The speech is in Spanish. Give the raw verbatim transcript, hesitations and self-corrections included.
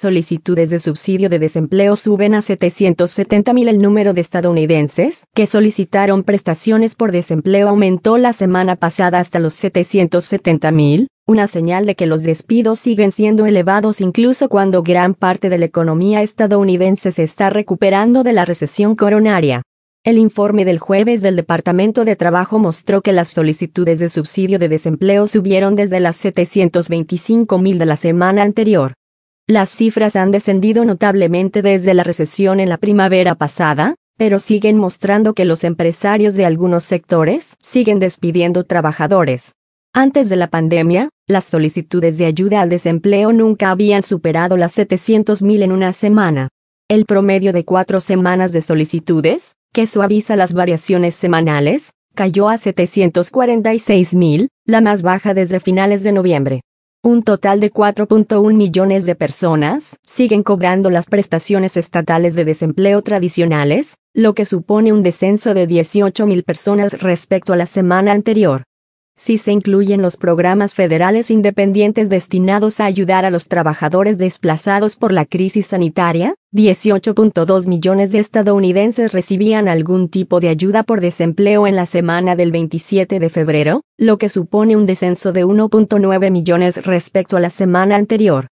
solicitudes de subsidio de desempleo suben a setecientos setenta mil. El número de estadounidenses que solicitaron prestaciones por desempleo aumentó la semana pasada hasta los setecientos setenta mil, una señal de que los despidos siguen siendo elevados incluso cuando gran parte de la economía estadounidense se está recuperando de la recesión coronaria. El informe del jueves del Departamento de Trabajo mostró que las solicitudes de subsidio de desempleo subieron desde las setecientos veinticinco mil de la semana anterior. Las cifras han descendido notablemente desde la recesión en la primavera pasada, pero siguen mostrando que los empresarios de algunos sectores siguen despidiendo trabajadores. Antes de la pandemia, las solicitudes de ayuda al desempleo nunca habían superado las setecientos mil en una semana. El promedio de cuatro semanas de solicitudes, que suaviza las variaciones semanales, cayó a setecientos cuarenta y seis mil, la más baja desde finales de noviembre. Un total de cuatro punto uno millones de personas siguen cobrando las prestaciones estatales de desempleo tradicionales, lo que supone un descenso de dieciocho mil personas respecto a la semana anterior. Si se incluyen los programas federales independientes destinados a ayudar a los trabajadores desplazados por la crisis sanitaria, dieciocho punto dos millones de estadounidenses recibían algún tipo de ayuda por desempleo en la semana del veintisiete de febrero, lo que supone un descenso de uno punto nueve millones respecto a la semana anterior.